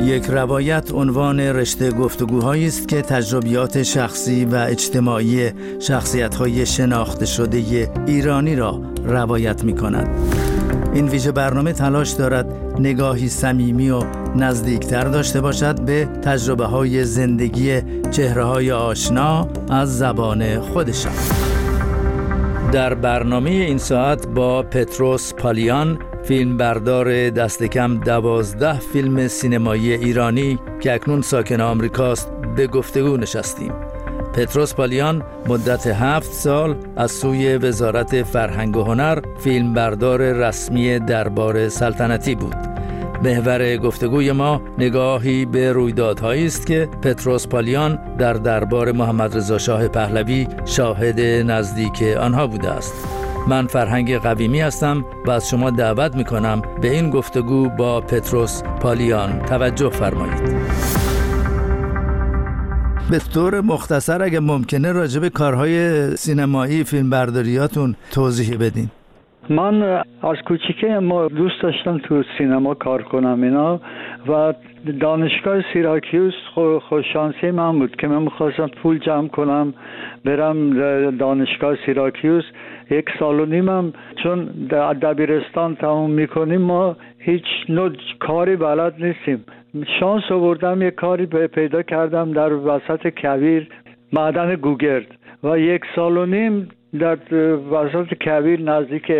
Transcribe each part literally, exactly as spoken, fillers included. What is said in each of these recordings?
یک روایت عنوان رشته گفتگوهایی است که تجربیات شخصی و اجتماعی شخصیت‌های شناخته شده ایرانی را روایت می‌کند. این ویژه برنامه تلاش دارد نگاهی صمیمی و نزدیکتر داشته باشد به تجربه‌های زندگی چهره‌های آشنا از زبان خودشان. در برنامه این ساعت با پتروس پالیان، فیلمبردار دست کم دوازده فیلم سینمایی ایرانی که اکنون ساکن آمریکاست، به گفتگو نشستیم. پتروس پالیان مدت هفت سال از سوی وزارت فرهنگ و هنر فیلمبردار رسمی دربار سلطنتی بود. محور گفتگوی ما نگاهی به رویدادهایی است که پتروس پالیان در دربار محمد رضا شاه پهلوی شاهد نزدیک آنها بوده است. من فرهنگ قویمی هستم و از شما دعوت میکنم به این گفتگو با پتروس پالیان توجه فرمایید. به طور مختصر اگه ممکنه راجع به کارهای سینمایی فیلمبرداریاتون توضیح بدین. من از کوچیکه ما دوست داشتم تو سینما کار کنم اینا و دانشگاه سیراکیوس خوششانسی من بود که من می‌خواستم پول جمع کنم برم دانشگاه سیراکیوس. یک سال و نیمم چون در دبیرستان تموم میکنیم ما هیچ نوع کاری بلد نیستیم. شانس آوردم یک کاری پیدا کردم در وسط کویر، معدن گوگرد، و یک سال و نیم در وسط کویر نزدیک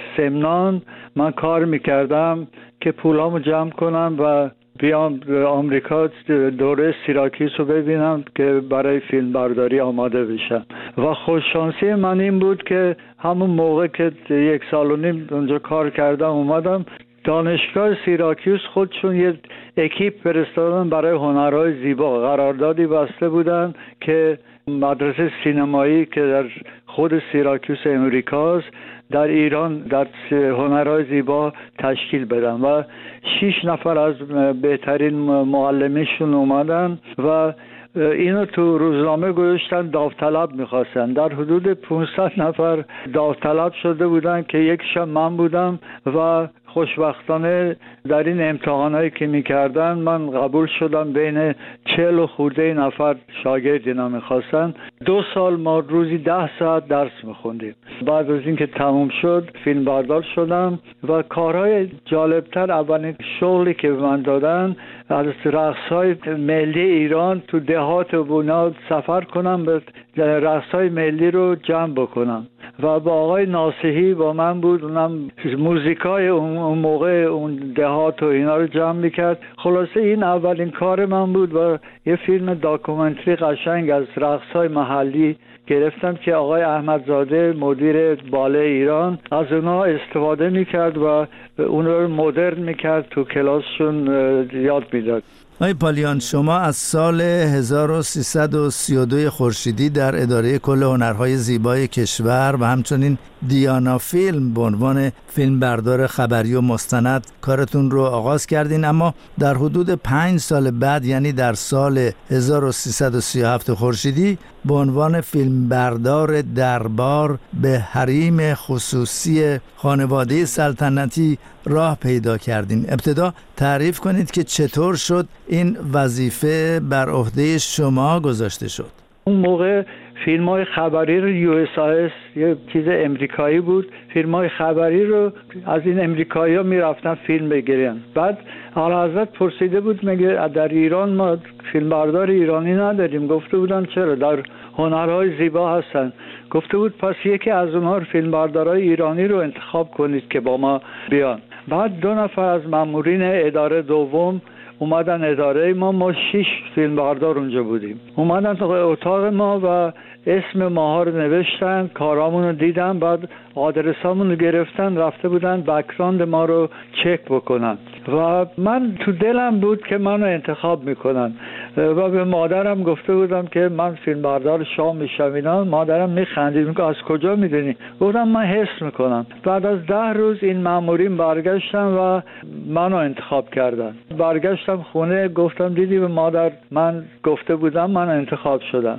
سمنان من کار میکردم که پولامو جمع کنم و بیام آمریکا دوره سیراکیوس رو ببینم که برای فیلم برداری آماده بشم. و خوششانسی من این بود که همون موقع که یک سال و نیم اونجا کار کردم اومدم دانشگاه سیراکیوس خودشون یه اکیپ فرستادن برای هنرهای زیبا، قراردادی بسته بودن که مدرسه سینمایی که در خود سیراکیوس امریکاست در ایران در هنرهای زیبا تشکیل بدن و شش نفر از بهترین معلمیشون اومدن و اینو تو روزنامه گذاشتن داوطلب میخواستن. در حدود پانصد نفر داوطلب شده بودن که یکیشم من بودم و خوشبختانه در این امتحانایی که میکردن من قبول شدم. بین چهل و خورده نفر شاگرد اینا میخواستن. دو سال ما روزی ده ساعت درس میخوندیم. بعد از اینکه تموم شد فیلم بردار شدم و کارهای جالبتر، اولین شغلی که من دادن از رقصهای ملی ایران تو دهات و بنا سفر کنم، به رقصهای ملی رو جمع بکنم و با آقای ناصحی با من بود، اونم موزیکای اون موقع اون دهات و اینا رو جمع میکرد. خلاصه این اولین کار من بود و یه فیلم داکومنتری قشنگ از رقصهای محلی گرفتم که آقای احمدزاده مدیر باله ایران از اونها استفاده میکرد و اون رو مدرن میکرد، تو کلاسشون یاد میداد. آقای پالیان، شما از سال هزار و سیصد و سی و دو خورشیدی در اداره کل هنرهای زیبای کشور و همچنین دیانا فیلم به عنوان فیلمبردار خبری و مستند کارتون رو آغاز کردین، اما در حدود پنج سال بعد یعنی در سال هزار و سیصد و سی و هفت خورشیدی به عنوان فیلمبردار دربار به حریم خصوصی خانواده سلطنتی راه پیدا کردین. ابتدا تعریف کنید که چطور شد این وظیفه بر عهده شما گذاشته شد. اون موقع فیلم های خبری رو یو اس اس یه چیز امریکایی بود، فیلم های خبری رو از این امریکایی ها می رفتن فیلم بگیرن. بعد اعلیحضرت پرسیده بود مگه در ایران ما فیلمبردار ایرانی نداریم؟ گفته بودن چرا، در هنرهای زیبا هستن. گفته بود پس یکی از اونها فیلمبردارای ایرانی رو انتخاب کنید که با ما بیان. بعد دو نفر از مامورین اداره دوم اومدن اداره ما، ما شش فیلمبردار اونجا بودیم. اومدن اتاق ما و اسم ماها رو نوشتن، کارامون رو دیدن، بعد آدرسامون رو گرفتن، رفته بودن بک‌گراند ما رو چک بکنن و من تو دلم بود که منو انتخاب میکنن و به مادرم گفته بودم که من فیلمبردار شاه میشم. اینا مادرم میخندید، میگه از کجا میدونی؟ گفتم من حس میکنم. بعد از ده روز این مامورین برگشتن و منو انتخاب کردن. برگشتم خونه گفتم دیدی به مادر من گفته بودم من انتخاب شدم.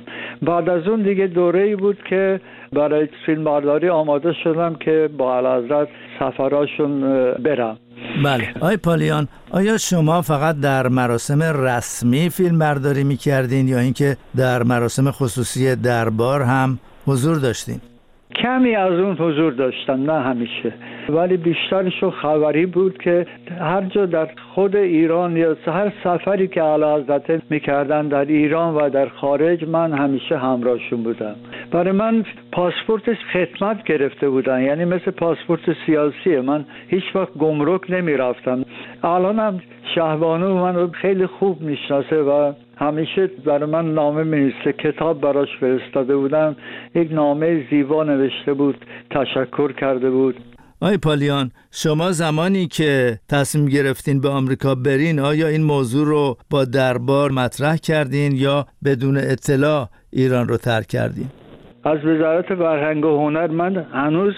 بعد از اون دیگه دوره‌ای بود که برای فیلم برداری آماده شدم که با اعلیحضرت سفراشون برم. بله. آقای پالیان، آیا شما فقط در مراسم رسمی فیلم برداری می‌کردین یا اینکه در مراسم خصوصی دربار هم حضور داشتین؟ کمی از اون حضور داشتم، نه همیشه، ولی بیشترشو خبری بود که هر جا در خود ایران یا هر سفری که اعلیحضرت میکردن در ایران و در خارج من همیشه همراهشون بودم. برای من پاسپورت خدمت گرفته بودن، یعنی مثل پاسپورت سیاسیه. من هیچ وقت گمرک نمیرفتم. الانم شهبانو منو خیلی خوب میشناسه و همیشه برای من نامه می‌نویسه. کتاب براش فرستاده بودم، یک نامه زیبا نوشته بود، تشکر کرده بود. آقای پالیان، شما زمانی که تصمیم گرفتین به آمریکا برین، آیا این موضوع رو با دربار مطرح کردین یا بدون اطلاع ایران رو ترک کردین؟ از وزارت فرهنگ و هنر من هنوز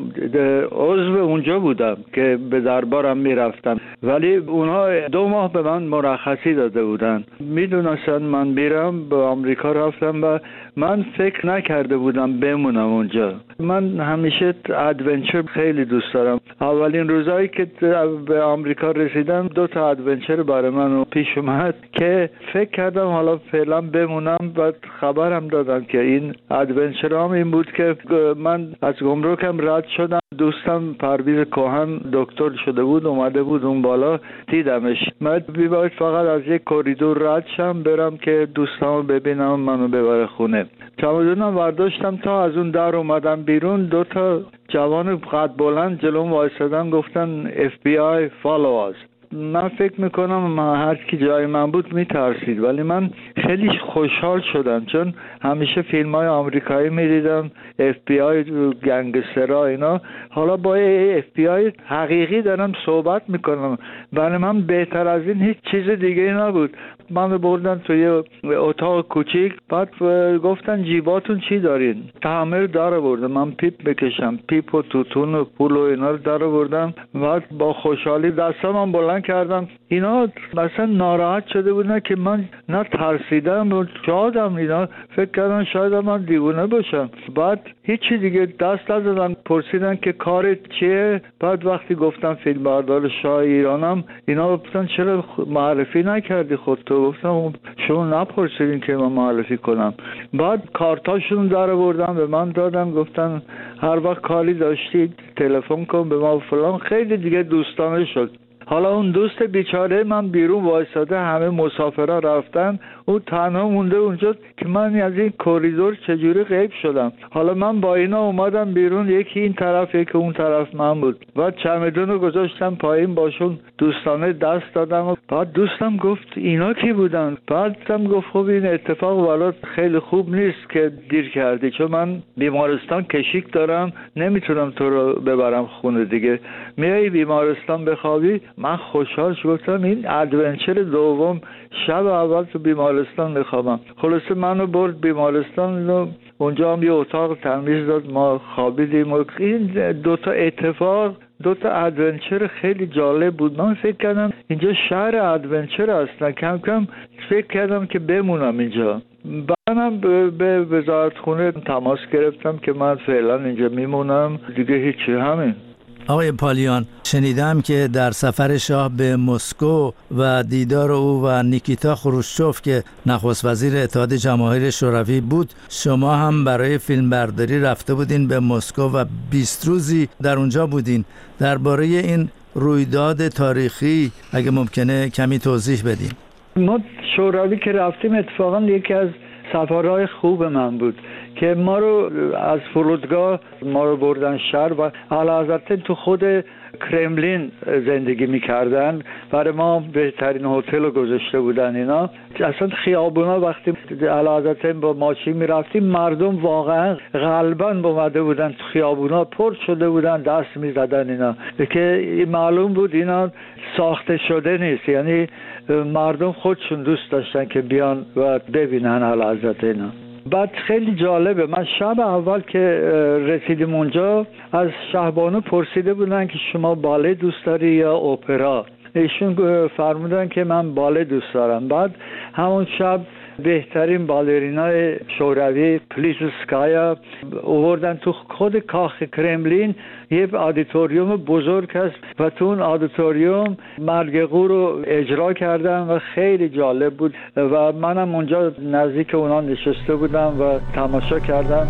عضو اونجا بودم که به دربارم میرفتم، ولی اونها دو ماه به من مرخصی داده بودن. میدونستن من میرم، به آمریکا رفتم و من فکر نکرده بودم بمونم اونجا. من همیشه ادونچر خیلی دوست دارم. اولین روزایی که به آمریکا رسیدم دو تا ادونچر برای من پیش اومد که فکر کردم حالا فعلا بمونم و خبرم دادن که این ادونچرام این بود که من از گمرکم رد شدم. دوستم پرویز کهن دکتر شده بود، اومده بود اون بالا، دیدمش. من بی‌باید فقط از یک کوریدور رد شم برم که دوستامو ببینم، منو ببره خونه. چمدونم برداشتم، تا از اون در اومدم بیرون دو تا جوان قد بلند جلوم وایسادن، گفتن اف بی آی follow us. من فکر میکنم هر کی جای من بود میترسید، ولی من خیلی خوشحال شدم چون همیشه فیلم های آمریکایی میدیدم، اف بی آی گنگسترها اینا. حالا با اف بی آی حقیقی دارم صحبت میکنم. برای من بهتر از این هیچ چیز دیگه نبود. من بردن توی اتاق کوچیک، بعد گفتن جیباتون چی دارین؟ همه داره بردم. من پیپ بکشم، پیپ و توتون و پول و اینا رو داره بردم. بعد با خوشحالی دستم بلند کردم. اینا مثلا ناراحت شده بودن که من نه ترسیدم و شادم. اینا فکر کردن شاید من دیوونه باشم. بعد هیچی دیگه دست نزدن، پرسیدن که کارت چیه؟ بعد وقتی گفتم فیلم بردار شاه ایرانم، اینا گفتن چرا معرفی نکردی خودتو؟ گفتم شما نپرسیدین که من معرفی کنم. بعد کارتاشون در آوردن به من دادن، گفتن هر وقت کاری داشتید تلفن کن به ما فلان. خیلی دیگه دوستانه شد. حالا اون دوست بیچاره من بیرون وایساده، همه مسافرها رفتن، او تنها مونده اونجا که من از این کوریدور چجوری غیب شدم. حالا من با اینا اومدم بیرون، یکی این طرف یکی اون طرف من بود. بعد چمدون رو گذاشتم پایین، باشون دوستانه دست دادم. بعد دوستم گفت اینا کی بودن؟ بعدم گفت خب این اتفاق والا خیلی خوب نیست که دیر کردی، چون من بیمارستان کشیک دارم، نمیتونم تو رو ببرم خونه دیگه، میای بیمارستان بخوابی. من خوشحال شدم. این ادونچر دوم، شب اول تو بیمارستان میخوابم. خلاصه منو برد بیمارستان و اونجا هم یه اتاق تمیز داد، ما خوابیدیم. و این دوتا اتفاق، دوتا ادونچر خیلی جالب بود. من فکر کردم اینجا شهر ادونچر هستن. کم کم فکر کردم که بمونم اینجا. بعدم به وزارت خونه تماس گرفتم که من فعلا اینجا میمونم دیگه، هیچی، همین. آقای پالیان، شنیدم که در سفر شاه به مسکو و دیدار او و نیکیتا خروشچوف که نخست وزیر اتحاد جماهیر شوروی بود، شما هم برای فیلمبرداری رفته بودین به مسکو و بیست روزی در اونجا بودین. درباره این رویداد تاریخی اگه ممکنه کمی توضیح بدین. ما شوروی که رفتیم اتفاقا یکی از سفرهای خوب من بود که ما رو از فرودگاه ما رو بردن شهر و اعلیحضرت تو خود کرملین زندگی میکردن. برای ما بهترین هتل رو گذاشته بودن. اینا اصلا خیابونا وقتی اعلیحضرت با ماشین میرفتیم، مردم واقعا قلباً اومده بودن تو خیابونا، پر شده بودن، دست میزدن. اینا که معلوم بود اینا ساخته شده نیست، یعنی مردم خودشون دوست داشتن که بیان و ببینن اعلیحضرت. اینا بعد خیلی جالبه. من شب اول که رسیدیم اونجا از شهبانو پرسیده بودن که شما باله دوست داری یا اپرا؟ ایشون فرمودن که من باله دوست دارم. بعد همون شب بهترین بالرینای شوروی پلیسوسکایا آوردن تو خود کاخ کرملین. یه آدیتوریوم بزرگ هست و تو اون آدیتوریوم مرگ قو رو اجرا کردن و خیلی جالب بود و منم اونجا نزدیک اونا نشسته بودم و تماشا کردم.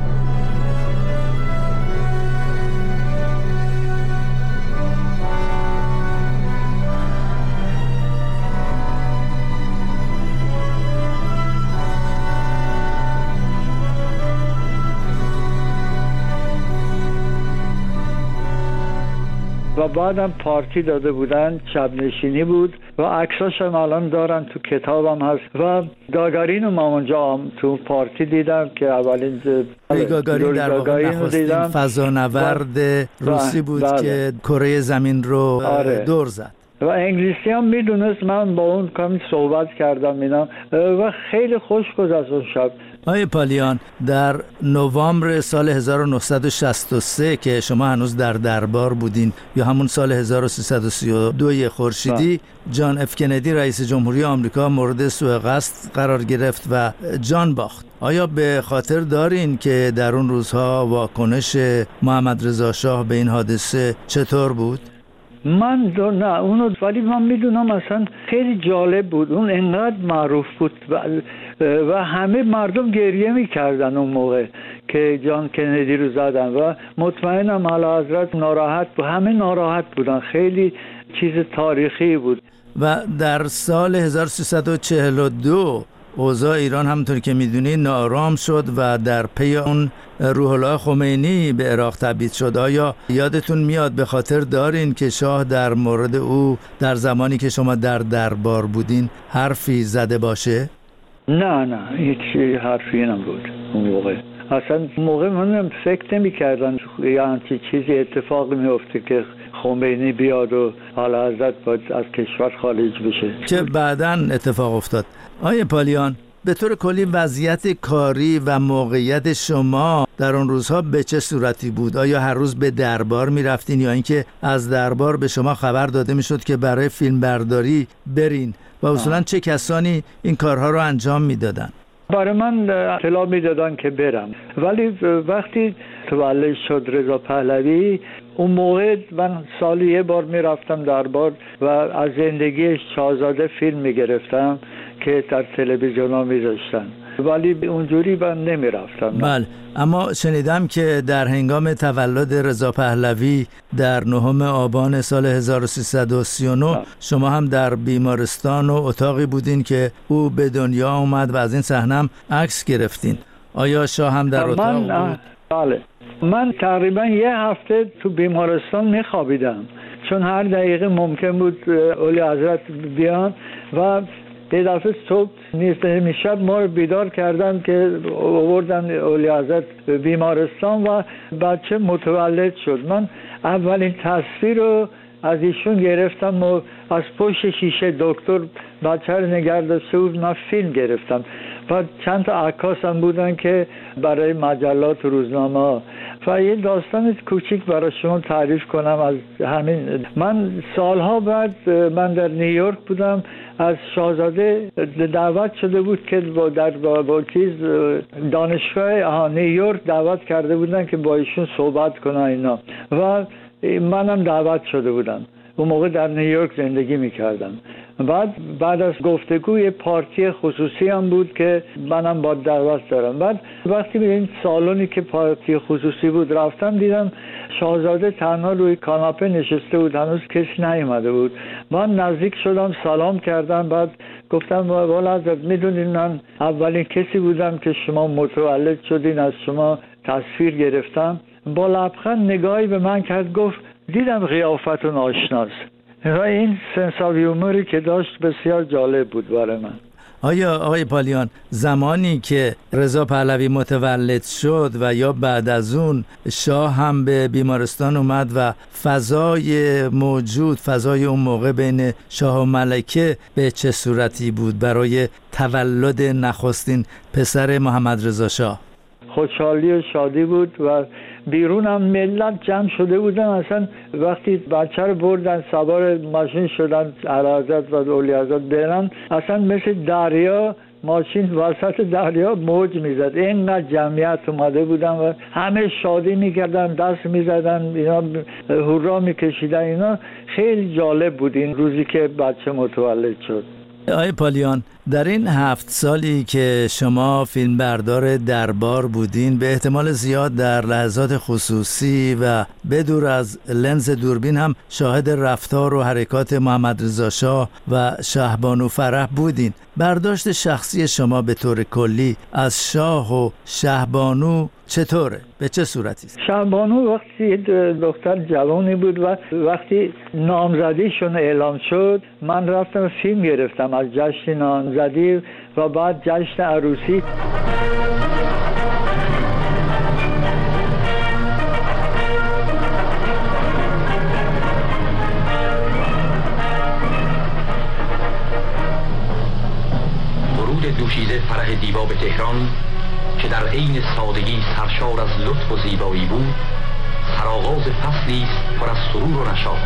و بعدم پارتی داده بودن، شب نشینی بود و عکساش هم الان دارن تو کتابم هست و گاگارین ما اونجا تو پارتی دیدم که اولین گاگارین در واقع نخستین فضانورد روسی بود بله. که کره زمین رو آره. دور زد و انگلیسی هم میدونست. من با اون کمی صحبت کردم اینا و خیلی خوش گذشت اون شب. آقای پالیان، در نوامبر سال هزار و نهصد و شصت و سه که شما هنوز در دربار بودین یا همون سال هزار و سیصد و سی و دو خورشیدی، جان اف کندی رئیس جمهوری آمریکا مورد سوء قصد قرار گرفت و جان باخت. آیا به خاطر دارین که در اون روزها واکنش محمد رضا شاه به این حادثه چطور بود؟ من دو نه اونو، ولی من میدونم اصلا خیلی جالب بود. اون انقدر معروف بود و, و همه مردم گریه میکردن اون موقع که جان کندی رو زدن و مطمئنم اعلیحضرت ناراحت بود. همه ناراحت بودن. خیلی چیز تاریخی بود. و در سال هزار و سیصد و چهل و دو اوضاع ایران همونطور که میدونی ناآرام شد و در پی اون روح الله خمینی به عراق تبعید شد. آیا یادتون میاد، به خاطر دارین که شاه در مورد او در زمانی که شما در دربار بودین حرفی زده باشه؟ نه نه هیچ حرفی نبود اون موقع. اصلا موقع من فکر نمی کردن یعنی چیزی اتفاق میفته که خمینی بیاد و اعلیحضرت باید از کشور خارج بشه که بعداً اتفاق افتاد. آقای پالیان، به طور کلی وضعیت کاری و موقعیت شما در اون روزها به چه صورتی بود؟ آیا هر روز به دربار می رفتین یا اینکه از دربار به شما خبر داده می شد که برای فیلم برداری برین و اصولاً چه کسانی این کارها رو انجام می دادن؟ برای من اطلاع می دادن که برم، ولی وقتی تولد شد رضا پهلوی اون موقع من سالی یه بار می رفتم دربار و از زندگی شاهزاده فیلم می گرفتم که در تلویزیون ها می داشتن، ولی اونجوری من نمی رفتم. بله، اما شنیدم که در هنگام تولد رضا پهلوی در نهم آبان سال هزار و سیصد و سی و نه آه. شما هم در بیمارستان و اتاقی بودین که او به دنیا اومد و از این صحنه عکس گرفتین. آیا شاه هم در اتاق بود؟ بله، من تقریبا یه هفته تو بیمارستان می خوابیدم چون هر دقیقه ممکن بود اولی حضرت بیان و یه دفعه صبح نیست میشب ما رو بیدار کردن که آوردن اولی حضرت بیمارستان و بچه متولد شد. من اولین تصویر رو از ایشون گرفتم و از پشت شیشه دکتر بچه رو نگه داشته بود. من فیلم گرفتم و چند تا عکاس هم بودن که برای مجلات و روزنامه و یه داستان کوچیک برای شما تعریف کنم از همین. من سالها بعد من در نیویورک بودم، از شاهزاده دعوت شده بود که با در با, با چیز دانشگاه نیویورک دعوت کرده بودن که با ایشون صحبت کنن اینا و منم دعوت شده بودم. اون موقع در نیویورک زندگی میکردم. بعد بعد از گفتگو یه پارتی خصوصی هم بود که منم با دعوت دارم. بعد وقتی به این سالونی که پارتی خصوصی بود رفتم، دیدم شاهزاده تنها روی کاناپه نشسته بود، هنوز کسی نیومده بود. من نزدیک شدم، سلام کردم، بعد گفتم والا حضرت میدونین من اولین کسی بودم که شما متولد شدین، از شما تصویر گرفتم. با لبخند نگاهی به من کرد، گفت دیدم قیافتون آشناست و این سنس آف هیومری که داشت بسیار جالب بود برای من. آیا آقای پالیان زمانی که رضا پهلوی متولد شد و یا بعد از اون شاه هم به بیمارستان اومد و فضای موجود، فضای اون موقع بین شاه و ملکه به چه صورتی بود برای تولد نخستین پسر محمد رضا شاه؟ خوشحالی و شادی بود و بیرون هم ملت جمع شده بودن. اصلا وقتی بچه رو بردن سوار ماشین شدن اعلیحضرت و اولی حضرت برن، اصلا مثل دریا ماشین وسط دریا موج میزد، اینقدر جمعیت اومده بودن و همه شادی میکردن، دست میزدن، اینا هورا میکشیدن. اینا خیلی جالب بود این روزی که بچه متولد شد. آقای پالیان، در این هفت سالی که شما فیلمبردار دربار بودین، به احتمال زیاد در لحظات خصوصی و بدور از لنز دوربین هم شاهد رفتار و حرکات محمد رضا شاه و شهبانو فرح بودین. برداشت شخصی شما به طور کلی از شاه و شهبانو چطوره؟ به چه صورتی؟ شهبانو وقتی دختر جوانی بود و وقتی نامزدیشون اعلام شد، من رفتم فیلم گرفتم از جشن نامزدی و بعد جشن عروسی. ورود دوشیزه فرح دیبا به تهران که در عین سادگی سرشار از لطف و زیبایی بود، سرآغاز فصلی است پر از سرور و نشاط.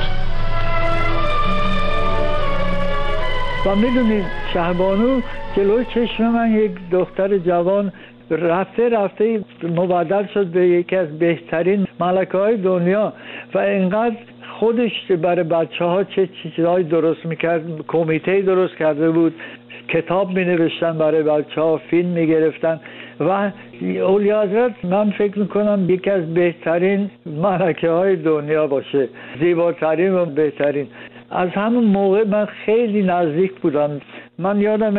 و میدونید شهبانو جلوی چشم من یک دختر جوان رفته رفته مبدل شد به یکی از بهترین ملکه های دنیا و اینقدر خودش برای بچه ها چه چیزهایی درست میکرد، کمیته درست کرده بود، کتاب می نوشتن برای بچه ها، فیلم می گرفتن و اولیا حضرت من فکر میکنم یکی از بهترین ملکه های دنیا باشه، زیباترین و بهترین. از همون موقع من خیلی نزدیک بودم. من یادم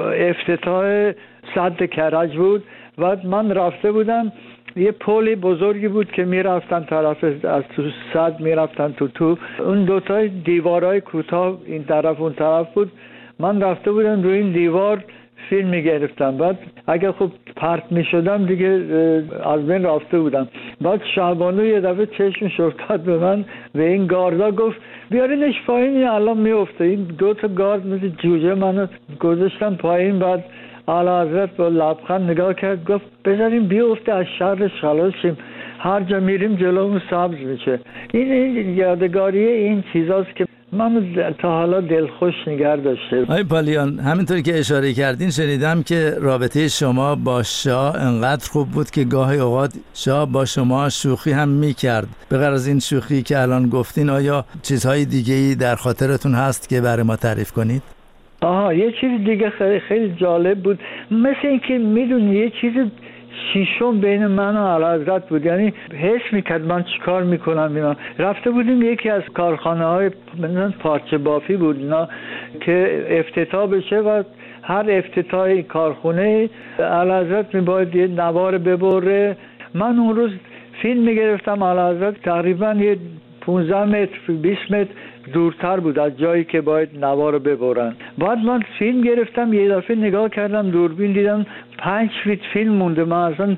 افتتاح سد کرج بود و من رفته بودم، یه پلی بزرگی بود که میرفتن طرف از تو سد میرفتن تو تو اون دوتای دیوارای کوتاه این طرف اون طرف بود. من رفته بودم روی این دیوار فیلم میگرفتم، بعد اگه خب پرت میشدم دیگه از بین رفته بودم. بعد شهبانو یه دفعه چشمش افتاد به من و این گاردا گفت بیارینش پایین الان میفته. این دو تا گارد مثل جوجه منو گذاشتن پایین. بعد اعلیحضرت با لبخند نگاه کرد گفت بذاریم بیفته از شرش خلاص شیم، هر جا میریم جلومون سبز میشه. این, این یادگاریه این چیزاست که من تا حالا دلخوش نگه داشته. آقای پالیان، همینطوری که اشاره کردین شنیدم که رابطه شما با شاه انقدر خوب بود که گاهی اوقات شاه با شما شوخی هم میکرد. به غیر از این شوخی که الان گفتین، آیا چیزهای دیگه‌ای در خاطرتون هست که برای ما تعریف کنید؟ آها، یه چیز دیگه خیلی خیلی جالب بود، مثل اینکه میدونی یه چیز شیشم بین من و اعلیحضرت بود، یعنی حس میکرد من چیکار میکنم. اینا رفته بودیم یکی از کارخانه های پارچه بافی بود اینا که افتتاح بشه و هر افتتاح کارخونه اعلیحضرت میباید یه نوار ببره. من اون روز فیلم میگرفتم، اعلیحضرت تقریبا یه پانزده متر بیست متر دورتر بود از جایی که باید نوار ببرن. بعد من فیلم گرفتم، یه دفعه نگاه کردم دوربین، دیدم پنج فیت فیلم مونده. من اصلا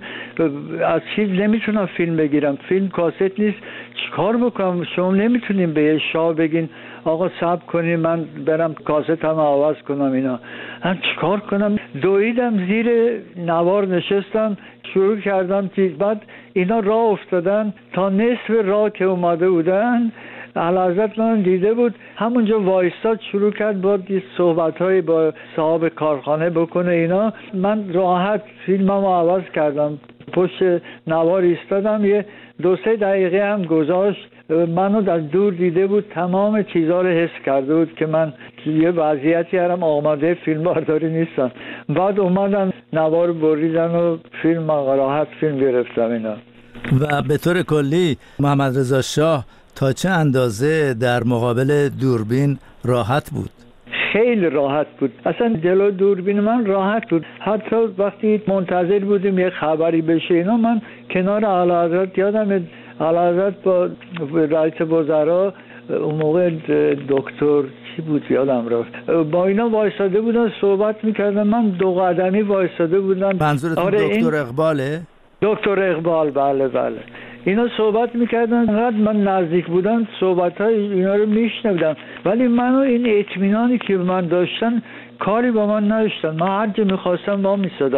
از چیز نمیتونم فیلم بگیرم، فیلم کاست نیست، چیکار بکنم؟ شما نمیتونیم به شاه بگین آقا صبر کنیم من برم کاست هم عوض کنم. اینا من چیکار کنم؟ دویدم زیر نوار نشستم، شروع کردم چیز. بعد اینا راه افتادن، تا نصف راه که اومده بودن اعلیحضرت من دیده بود، همونجا وایستاد شروع کرد با صحبت‌های با صاحب کارخانه بکنه. اینا من راحت فیلممو عوض کردم، پشت نوار ایستادم، یه دو سه دقیقه هم گذاشت، منو در دور دیده بود، تمام چیزها رو حس کرده بود که من یه وضعیتی هرم آماده فیلم برداری نیستم. بعد اومدن نوار بریدن و فیلم راحت فیلم گرفتم. اینا و به طور کلی محمد رضا شاه تا چه اندازه در مقابل دوربین راحت بود؟ خیلی راحت بود، اصلا جلو دوربین من راحت بود. حتی وقتی منتظر بودیم یه خبری بشه اینا، من کنار اعلیحضرت، یادم اعلیحضرت با رئیس وزرا اون موقع دکتر چی بود یادم رفت، با اینا وایساده بودن صحبت میکردن، من دو قدمی وایساده بودم. منظورتون آره دکتر اقباله؟ دکتر اقبال، بله بله. اینا صحبت میکردن، انقدر من نزدیک بودم صحبت های اینا رو میشنیدم، ولی منو این اطمینانی که من داشتن کاری با من نداشتن. من هر جا میخواستم با میسادن.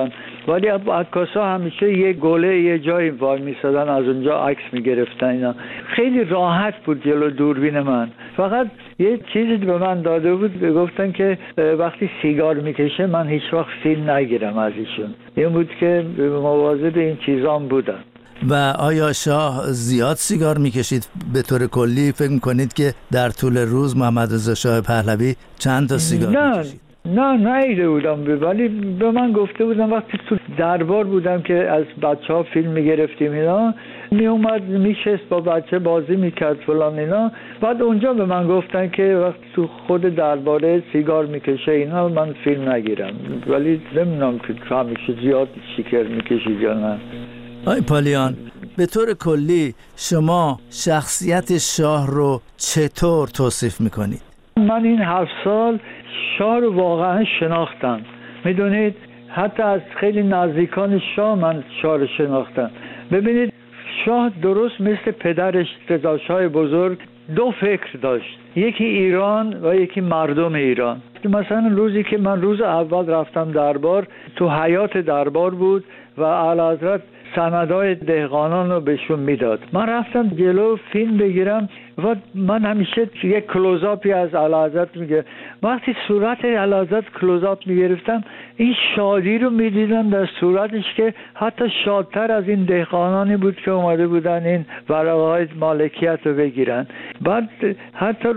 ولی عکاسا همیشه یه گله یه جایی وای میسادن، از اونجا عکس میگرفتن. اینا خیلی راحت بود جلو دوربین من. فقط یه چیزی به من داده بود، گفتن که وقتی سیگار میکشه من هیچ وقت فیلم نگیرم از ایشون. این بود که مواظب این چیزام بودن. و آیا شاه زیاد سیگار میکشید؟ به طور کلی فکر میکنید که در طول روز محمد رضا شاه پهلوی چند تا سیگار نه میکشید؟ نه نیده بودم، ولی به من گفته بودم وقتی تو دربار بودم که از بچه ها فیلم میگرفتیم اینا، می اومد میشست با بچه بازی میکرد فلان اینا. بعد اونجا به من گفتن که وقتی تو خود درباره سیگار میکشه اینا من فیلم نگیرم. ولی نمیدونم که همیشه زیاد سیگار میکشید یا نه. آی پالیان، به طور کلی شما شخصیت شاه رو چطور توصیف میکنید؟ من این هفت سال شاه رو واقعا شناختم. میدونید حتی از خیلی نزدیکان شاه من شاه رو شناختم. ببینید شاه درست مثل پدرش رضا شاه بزرگ دو فکر داشت، یکی ایران و یکی مردم ایران. مثلا روزی که من روز اول رفتم دربار، تو حیات دربار بود و اعلیحضرت سندای دهقانان رو بهشون میداد. من رفتم جلو فیلم بگیرم و من همیشه یک کلوزاپی از اعلیحضرت میگه. وقتی صورت اعلیحضرت کلوزاپ میگرفتم این شادی رو میدیدم در صورتش که حتی شادتر از این دهقانانی بود که اومده بودن این ورقه‌های مالکیت رو بگیرن. بعد حتی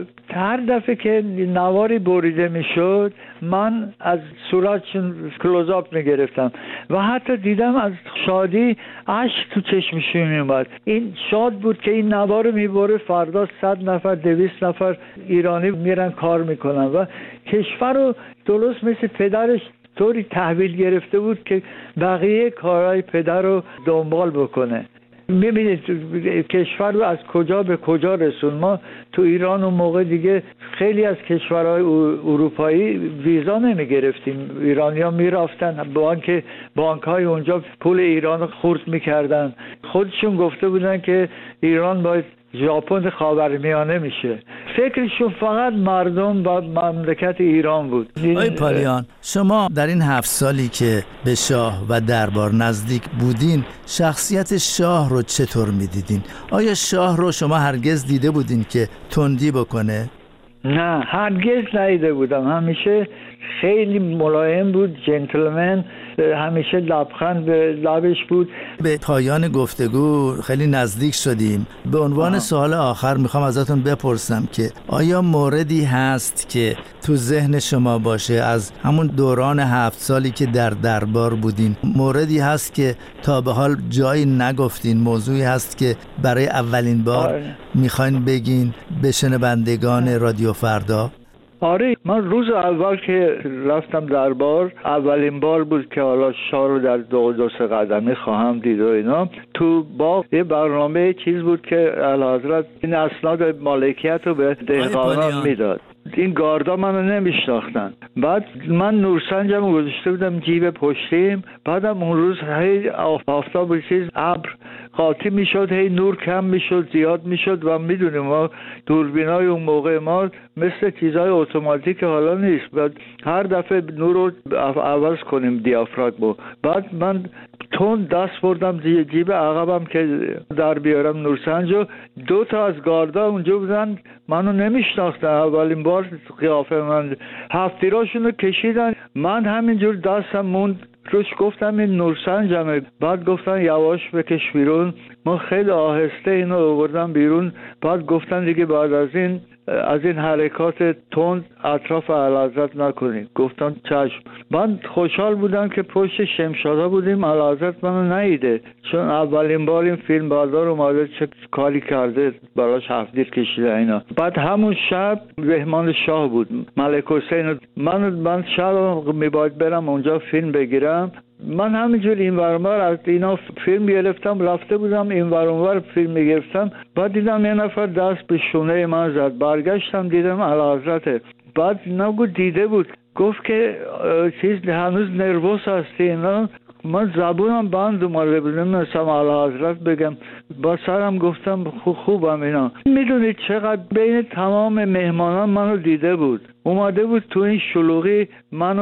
هر دفعه که نواری بریده میشد من از صورتشون کلوزاپ میگرفتم و حتی دیدم از شادی اشک تو چشمشون میومد. این شاد بود که این نوار رو میبره، فردا صد نفر دویست نفر ایرانی میرن کار میکنن و کشور رو درست مثل پدرش طوری تحویل گرفته بود که بقیه کارهای پدر رو دنبال بکنه. میبینید کشور رو از کجا به کجا رسون. ما تو ایران اون موقع دیگه خیلی از کشورهای اروپایی ویزا نمیگرفتیم، ایرانی ها میرفتن بانک بانک های اونجا پول ایران رو خورد میکردن. خودشون گفته بودن که ایران باید ژاپن خاورمیانه میشه. فکرشون فقط مردم و مملکت ایران بود. آی پالیان، شما در این هفت سالی که به شاه و دربار نزدیک بودین شخصیت شاه رو چطور میدیدین؟ آیا شاه رو شما هرگز دیده بودین که تندی بکنه؟ نه هرگز ندیده بودم. همیشه خیلی ملایم بود، جنتلمن، همیشه لبخند به لبش بود. به پایان گفتگو خیلی نزدیک شدیم. به عنوان آه. سوال آخر میخوام ازتون بپرسم که آیا موردی هست که تو ذهن شما باشه از همون دوران هفت سالی که در دربار بودین، موردی هست که تا به حال جایی نگفتین، موضوعی هست که برای اولین بار آه. میخواین بگین به شنوندگان رادیو فردا؟ آره، من روز اول که رفتم دربار اولین بار بود که حالا شاه رو در دو دو سه قدمی خواهم دید و اینا. تو باغ یه برنامه چیز بود که اعلیحضرت این اسناد مالکیت رو به دهقانان میداد. این گاردا منو نمیشناختن. بعد من نورسنجم گذاشته بودم جیب پشتیم. بعدم اون روز هی آفتاب و چیز ابر قاطی میشد، هی نور کم میشد زیاد میشد و میدونیم ما دوربینای اون موقع ما مثل چیزای اتوماتیک حالا نیست، بعد هر دفعه نور رو عوض کنیم دیافراگمو. بعد من تون دست بردم جیب عقبم که در بیارم نورسنجو. دو تا از گاردا اونجا بودن، منو نمیشناختن. اولین بار قیافه من هفتیراشون رو کشیدن، من همینجور دستم موند روش، گفتم این نورسنجمه. بعد گفتن یواش بکش بیرون. ما خیلی آهسته اینو آوردم بیرون. بعد گفتن دیگه بعد از این از این حرکات تند اطراف اعلیحضرت نکنید. گفتم چشم. من خوشحال بودم که پشت شمشادا بودیم، اعلیحضرت منو ندیده، چون اولین بار این فیلم بردار اومده چه کاری کرده، براش هفتیر کشیده اینا. بعد همون شب مهمان شاه بود ملک حسین. من من شب میباید برم اونجا فیلم بگیرم. من همینجور این ورانور از اینا فیلم گرفتم، رفته بودم این ورانور فیلم میگرفتم. بعد دیدم یه نفر دست به شونه من زد. برگشتم دیدم اعلیحضرت. بعد نگو دیده بود، گفت که چیز هنوز نروس هستی اینا. من زبونم بند اومده بود، نمیستم اعلیحضرت بگم. با سرم گفتم خوب خوبم اینا. میدونید چقدر بین تمام مهمانان منو دیده بود، اومده بود تو این شلوغی منو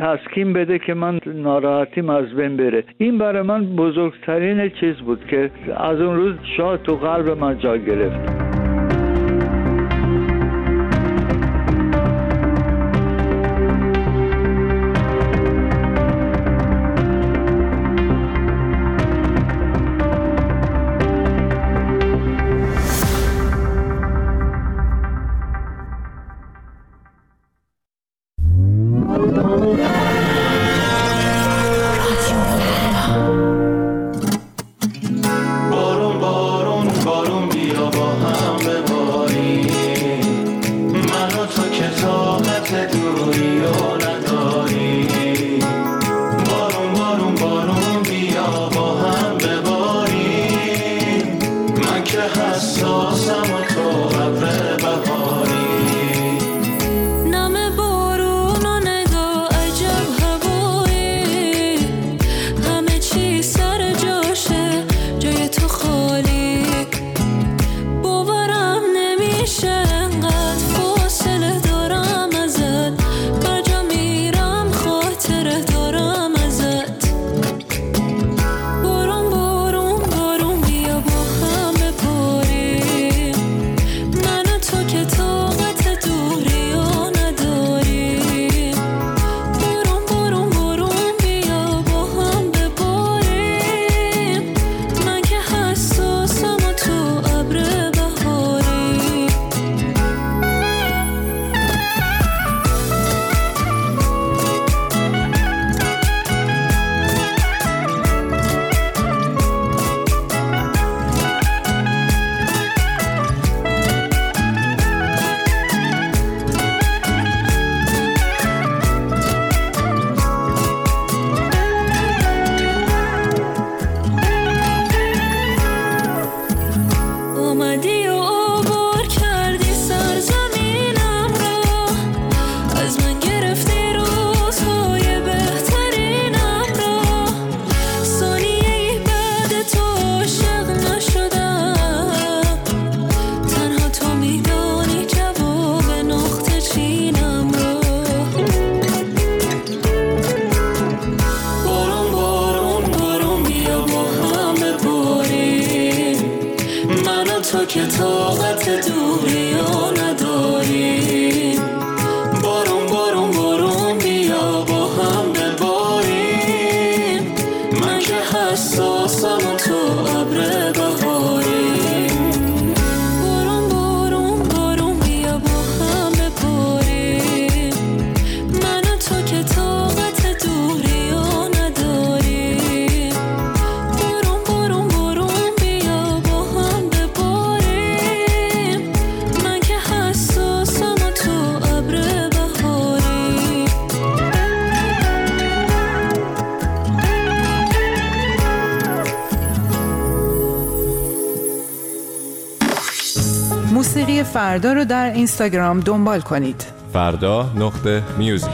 تسکین بده که من ناراحتیم از بین بره. این برای من بزرگترین چیز بود که از اون روز شاه تو قلب من جا گرفت. موسیقی فردا رو در اینستاگرام دنبال کنید. فردا نقطه میوزیک.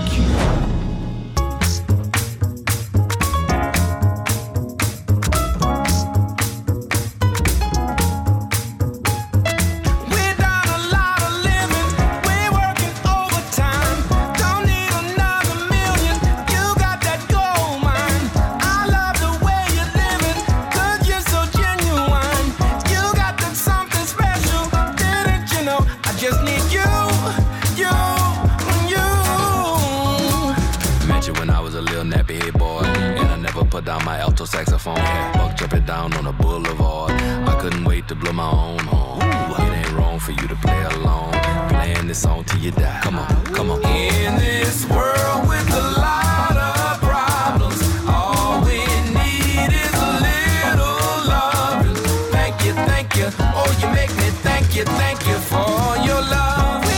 Saxophone, buck jumping down on the boulevard. I couldn't wait to blow my own horn. It ain't wrong for you to play along, playing this song till you die. Come on, come on. In this world with a lot of problems, all we need is a little love. Thank you, thank you. Oh, you make me thank you, thank you for your love.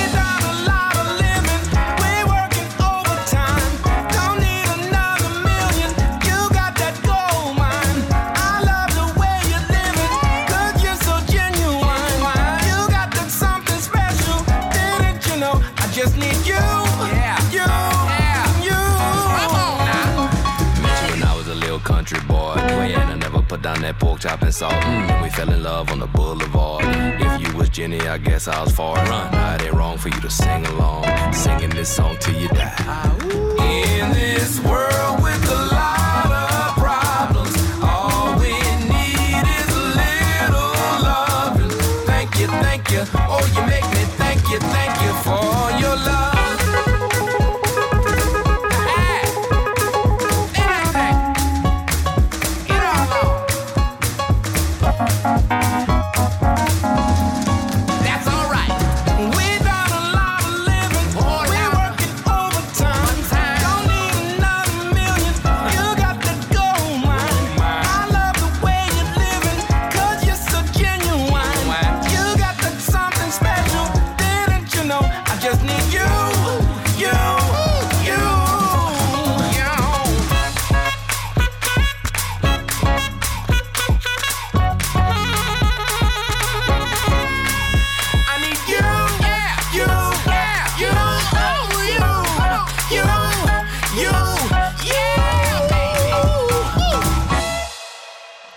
Put down that pork chop and salt, mm. and we fell in love on the boulevard. If you was Jenny, I guess I was far. Run. Now it ain't wrong for you to sing along, singing this song till you die. In this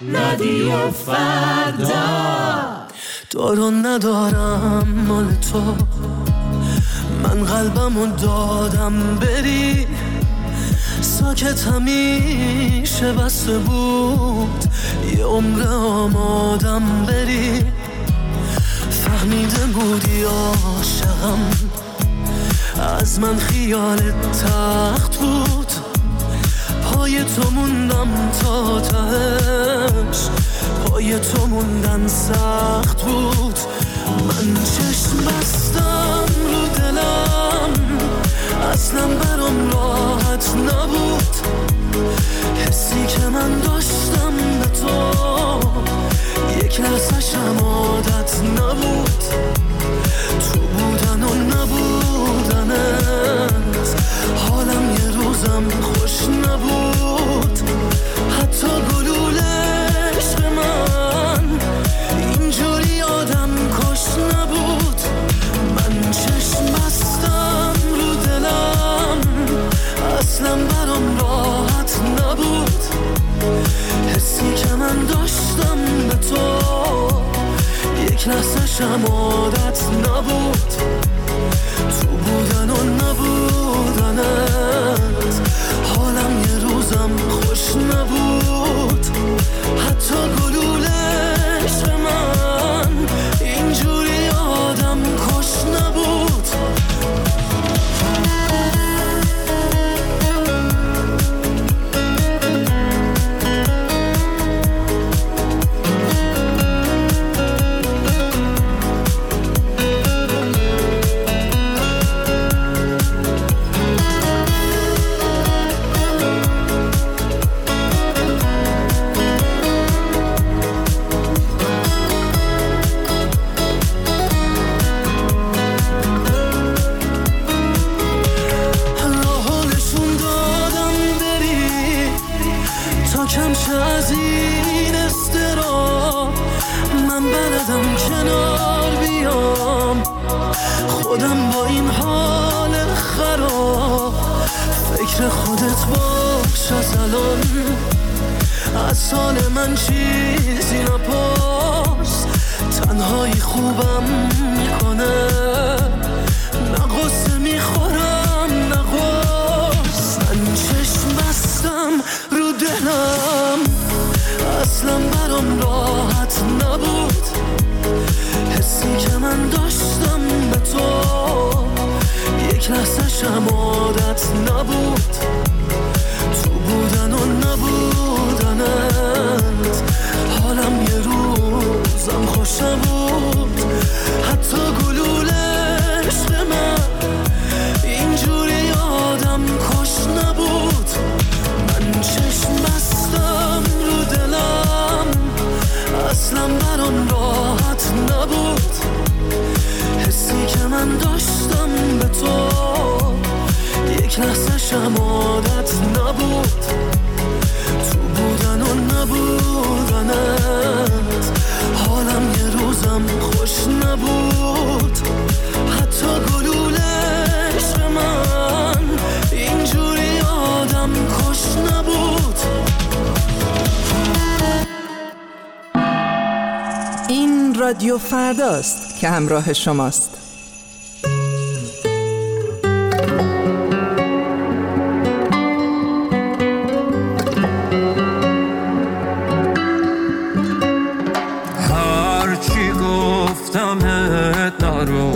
رادیو فردا. دارو ندارم مال تو، من قلبمو دادم بری، ساکت همیشه بسته بود یه عمر آمادم بری. فهمیده بودی عاشقم، از من خیالت تخت بود، پای تو موندم تا تهش، پای تو موندن سخت بود. من چشم بستم رو دلم، اصلا برام راحت نبود، حسی که من داشتم به تو یک لحظه‌شم عادت نبود، تو بودن و نبودنت حالم یه روزم خوش نبود. حتی گلوله عشق من اینجوری آدم کش نبود. من چشم بستم رو دلم، اصلا برام راحت نبود، حسی که من داشتم به تو یک لحظه‌شم عادت نبود، تو بودن و نبودنت حالم یه روزم خوش نبود. حتی گلوله عشق من اینجوری آدم کش نبود. خودم با این حال خراب، فکر خودت باش از الان، از سال من چیزی نپرس، تنهایی خوبم میکنه، نه غصه میخورم نه غصه. من چشم بستم رو دلم، اصلا برام راحت نبود، حسی که من داشتم به تو یک لحظه‌شم عادت نبود، تو بودن و نبودنت حالم یه روزم خوش نبود. حتی گلوله عشق من اینجوری آدم کش نبود. من چشم بستم رو دلم، اصلا برام راحت نبود، حسی که من داشتم به تو یک لحظه‌شم عادت نبود، تو بودن و نبودنت حالم یه روزم خوش نبود. حتی گلوله عشق من اینجوری آدم کش نبود. این رادیو فرداست که همراه شماست. هرچی گفتمت نرو،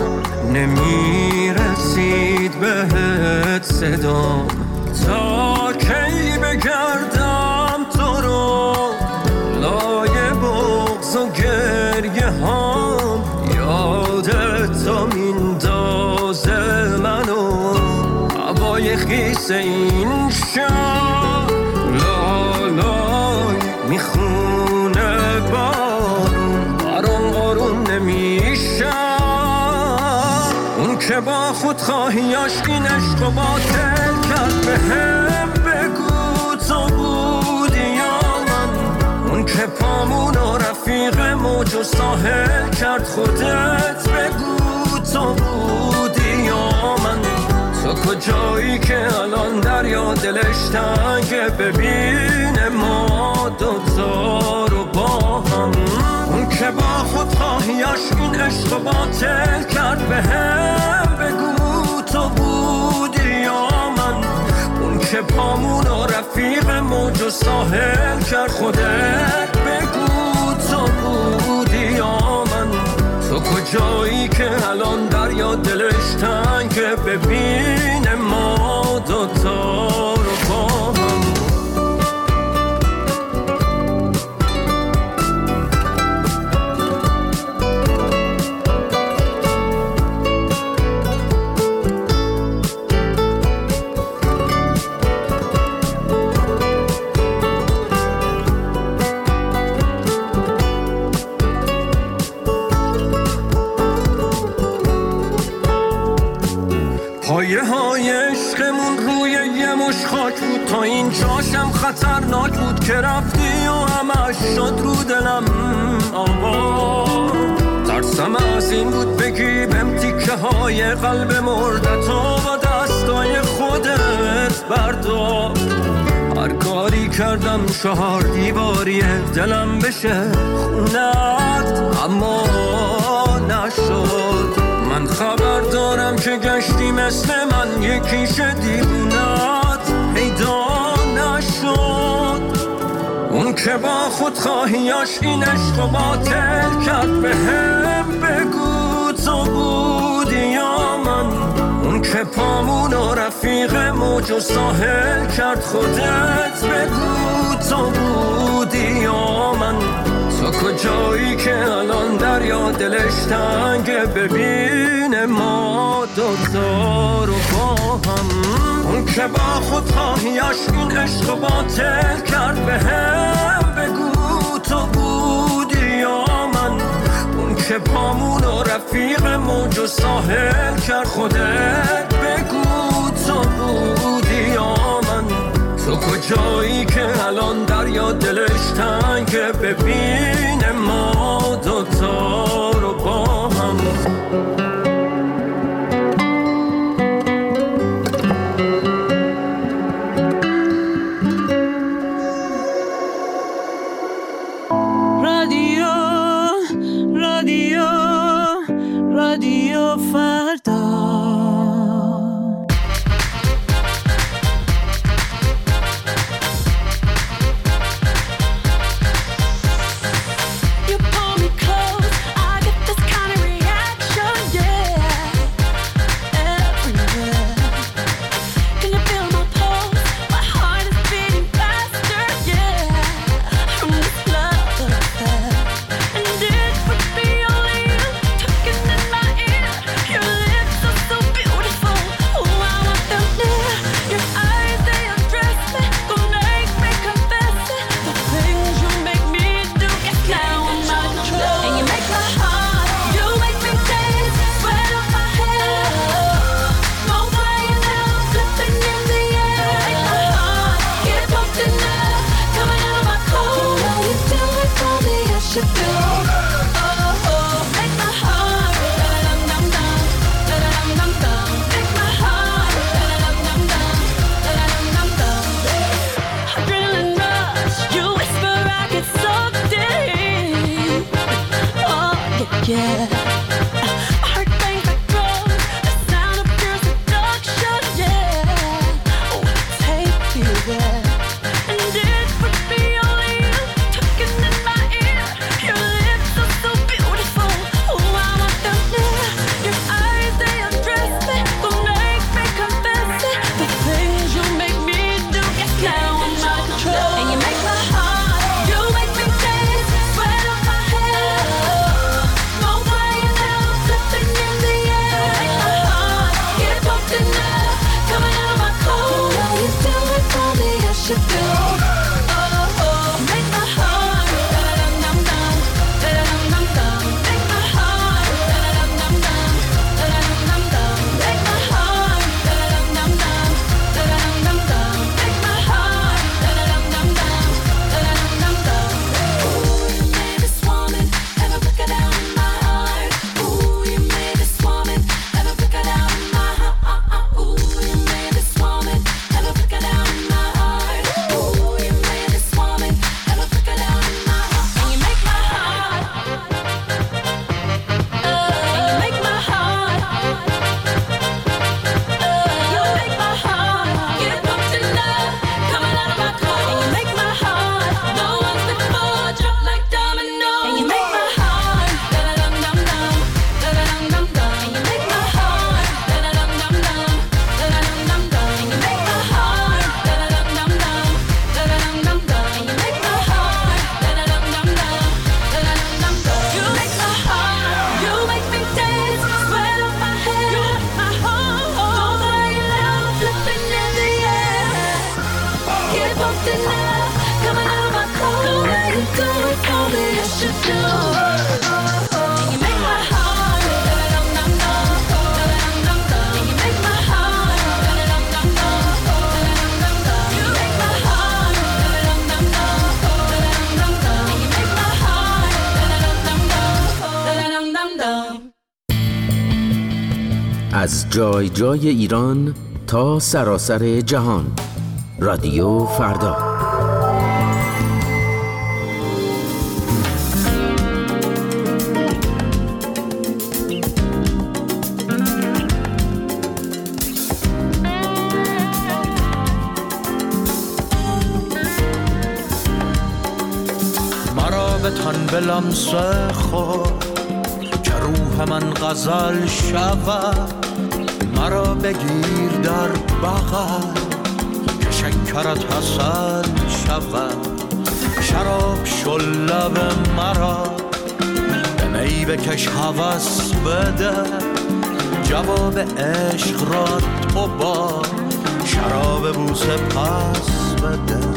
نمیرسید بهت صدام، تا کی بگردم تو رو لای بغض و گریه هام، یادت تا میندازه منو هوای خیس این شب، لالای میخونه بارون برام آروم نمیشه، اون که با خود خواهیاش این عشق و باطل کرد بهم بگو تو بودی یا من، اون که پامون و رفیق موج و ساحل کرد خودت بگو تو بودی یا من، تو کجایی که الان دریا دلش تنگه ببینه ما دوتا رو خواهیاش این عشق باطل کرد به هم بگو تو بودی یا من، اون که پامونو رفیق موج و ساحل کرد. خودت بگو تو بودی یا من، تو کجایی که الان دریا دلش تنگه ببین ما دوتا رو با هم. پایه های عشقمون روی یه مش خاک بود، تا این جاشم خطرناک بود که رفتی و همش شد رو دلم آوا. ترسم از این بود بگی بهم تیکه های قلب مردتو با دستای خودت بردار. هر کاری کردم چهار دیواریه دلم بشه خونت اما نشد. من خبر دارم که گشتی مثل من یکیش دیوونت پیدا نشد. اون که با خود خواهیاش این عشق و باطل کرد به هم بگو تو بودی یا من، اون که پامونو رفیق موج و ساحل کرد. خودت بگو تو بودی یا من، تو کجایی که الان دریا دلش تنگه ببین ما دوتا رو با هم. اون که با خود خواهیاش این عشق باطل کرد به هم بگو تو بودی یا من، اون که پامونو رفیق موج و ساحل کرد. خودت بگو تو بودی یا من، تو کجایی که الان دریا دلش تنگه ببین ما دوتا رو با هم. رادیو رادیو رادیو فردا. جای جای ایران تا سراسر جهان. رادیو فردا. مرا به تن به لمس خود که روح من غزل شود، مرا بگیر در بغل که شکرت حسن شود. شراب شل لب مرا به می بکش هوس بده، جواب عشق را تو با شراب بوسه پس بده.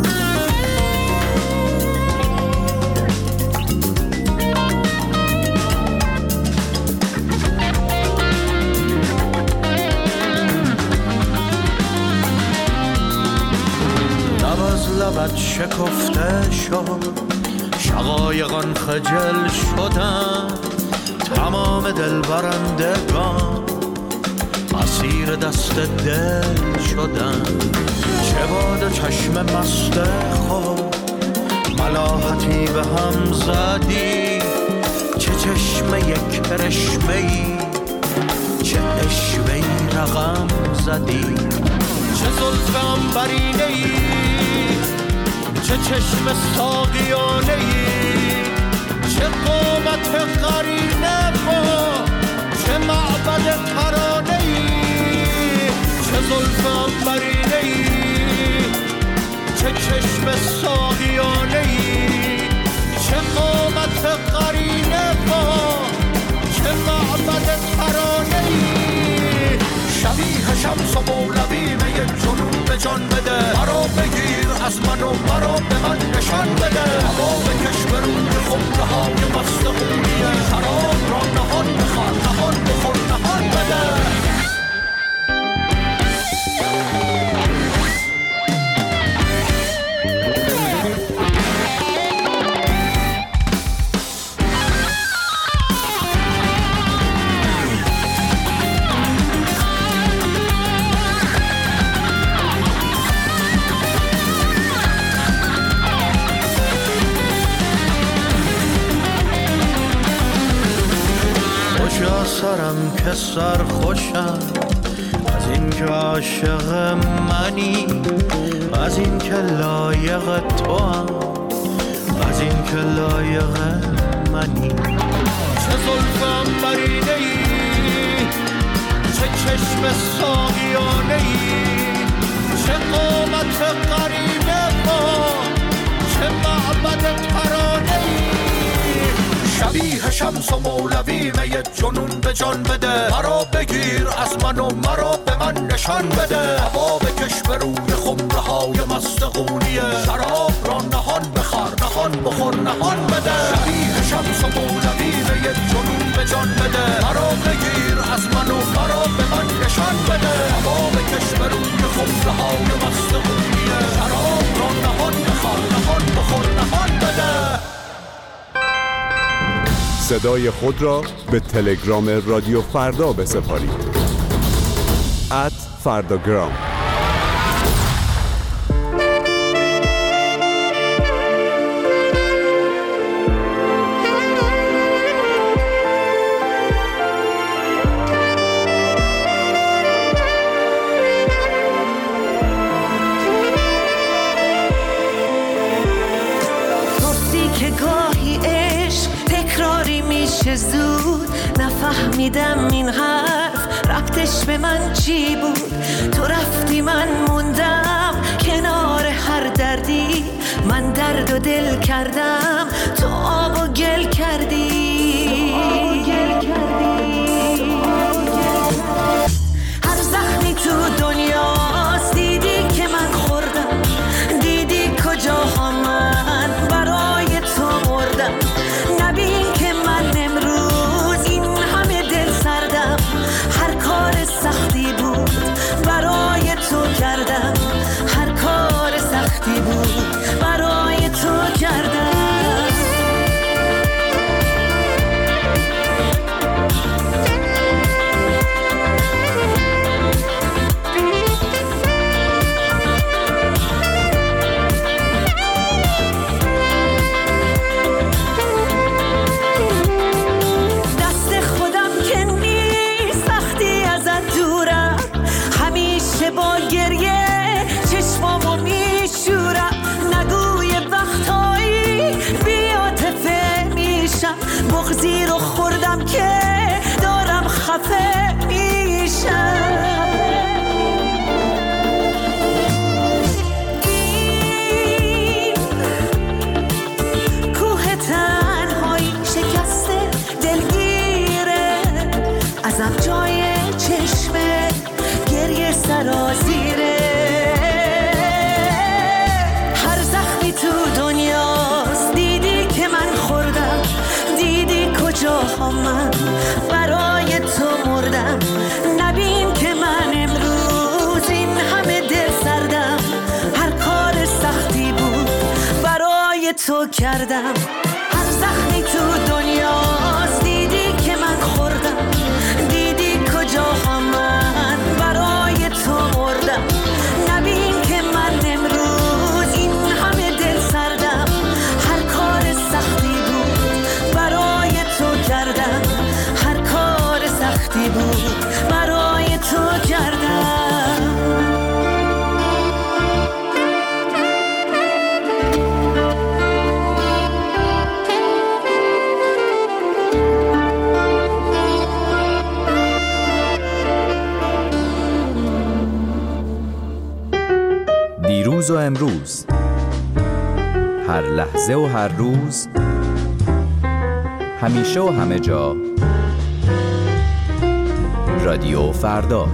لبت شکفته شد، شقایقان خجل شدن، تمام دل برندگان اسیر دست دل شدن. چه باد چشم مست خود ملاحتی به هم زدی، چه چشم یک کرشمه ای، چه اشوهی رقم زدی. چه زلف عنبرینه ای، چه چشم ساقیانه ای، چه قامت قرینه با چه معبد ترانه ای. چه زلف عنبرینه ای، چه چشم ساقیانه ای، چه قامت قرینه با چه معبد ترانه ای. شبیه شمس و مولوی می جنون به جان بده، مرا بگیر از من و مرا به من نشان بده. هوا بکش به روی خمره های مست خونیه، شراب را نهان بخور نهان بخور نهان بده. سرم که سر خوشم از این که عاشق منی، از این که لایق تو هم، از این که لایق منی. چه زلف عنبرینه ای، چه چشم ساقیانه ای، چه قامت قرینه با چه معبد ترانه ای. شبیه شمس و مولوی می جنون به جان بده، مرا بگیر از من و مرا به من نشان بده. هوا بکش به روی خمره های مست خونیه، شراب را نهان بخور نهان بخور نهان بده. شبیه شمس و مولوی می جنون به جان بده، مرا بگیر از من و مرا به من نشان بده. هوا بکش به روی خمره های مست خونیه، شراب را نهان بخور نهان بخور نهان بده. صدای خود را به تلگرام رادیو فردا بسپارید. ات فرداگرام. زود نفهمیدم این حرف ربطش به من چی بود. تو رفتی من موندم کنار هر دردی، من درد و دل کردم تو آب و گل کردی. هر زخمی تو دنیاست دیدی که من خوردم، دیدی کجاها من برای تو مردم. نبین که من امروز این همه دل سردم، هر کار سختی بود برای تو کردم، هر کار سختی بود برای تو کردم. تو کردم. هر زخمی تو دنیاست دیدی که من خوردم، دیدی کجاها من برای تو مردم. نبین که من امروز این همه دل سردم، هر کار سختی بود برای تو کردم، هر کار سختی بود برای تو کردم. دیروز و امروز، هر لحظه و هر روز، همیشه و همه جا، رادیو فردا.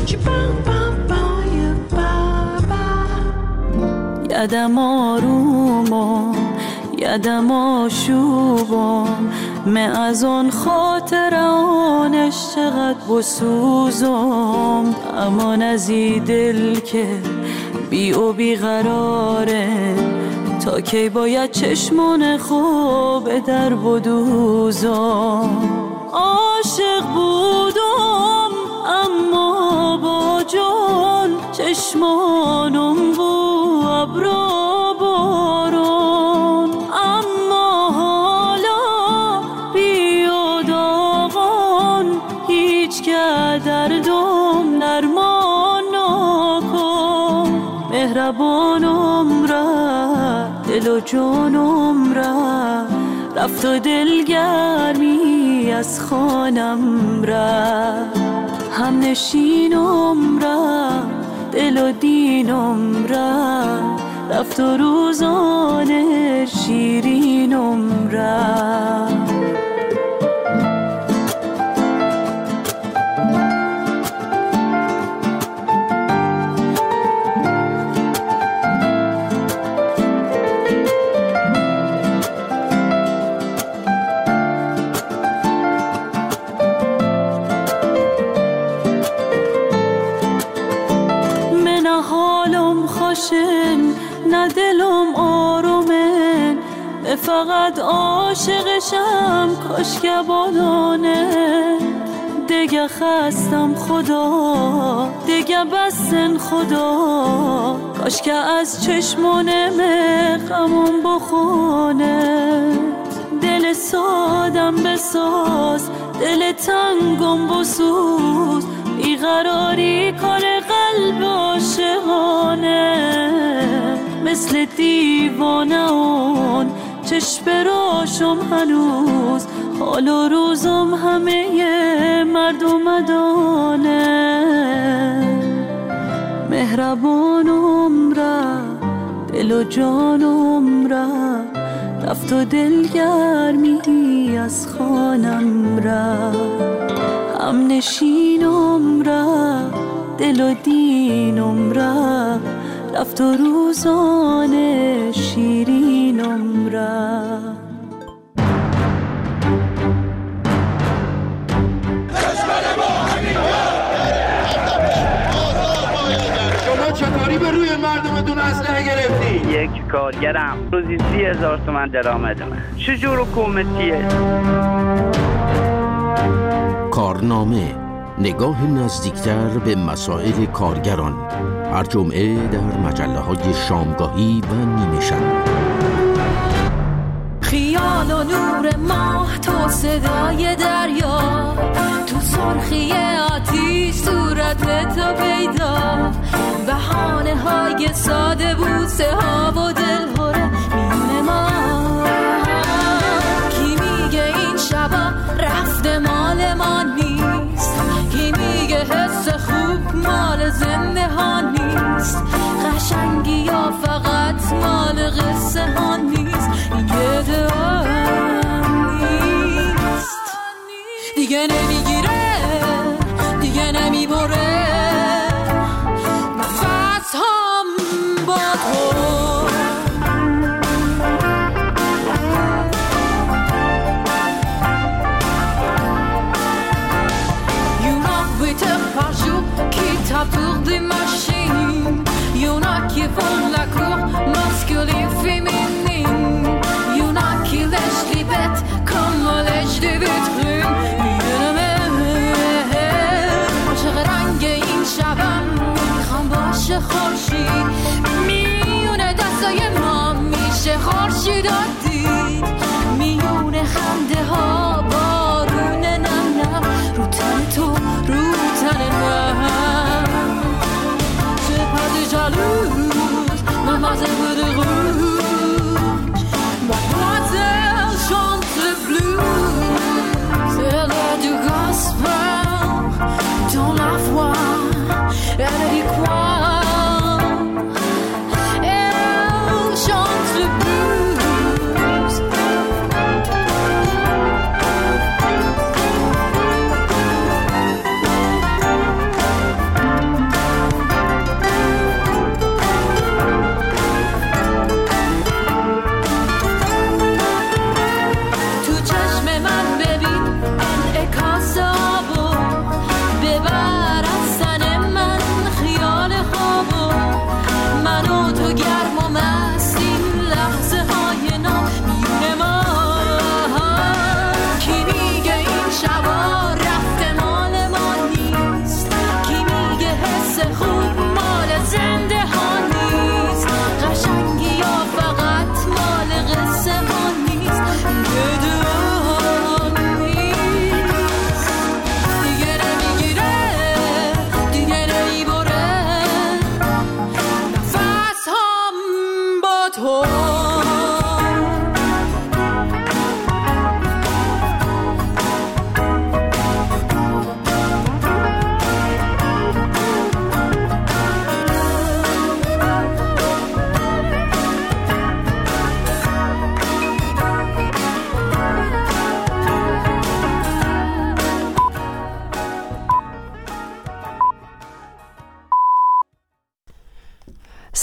یدم آرومم، یدم آشوبم، من از اون خاطر آنش چقدر بسوزم. امان از ای دل که بی و بی قراره، تا کی باید چشمان خوب در بدوزم. عاشق بودم اما با جان، چشمانم بو ابرا بارون. اما حالا بی و داغان، هیچ که دردم درمان نکن. مهربانم را دل و جانم را، رفت و دلگرمی از خانم را. هم نشینم را دل و دینم را، رفت و روزان شیرینم را. نه دلم آرومه، فقط عاشقشم کاش که بادانه. دیگه خستم خدا، دیگه بسن خدا، کاش که از چشمانم غمم بخونه. دل سادم بساز، دل تنگم بسوز، بیقراری کار قلب عاشقانه. مثل دیوانه اون چشم راشم هنوز، حال و روزم همه مردمدانه. مهربانم را دل و جانم را، رفت و دلگرمی از خانم را. هم نشینم را دل و دینم را، رفت و روزان شیرینم را. شما چطوری به روی مردمتون اسلحه گرفتی؟ یک کارگرم روزی سی هزار تومن درآمدمه. چجور حکومتیه؟ کارنامه، نگاه نزدیکتر به مسائل کارگران، هر جمعه در مجله های شامگاهی و نیمه شب. خیال و نور ماه، تو صدای دریا، تو سرخی آتیش صورت تو پیدا. بهانه های ساده بوسه ها و دلهوره میونه ما. کی میگه این شبا رفته مال ما نیست، کی میگه حس خوب مال زنده ها نیست. قشنگی یا فقط مال قصه ها نیست، یه دام نیست. دیگه نمیگیره، دیگه نمیبره، نفس هم با تو. heureux.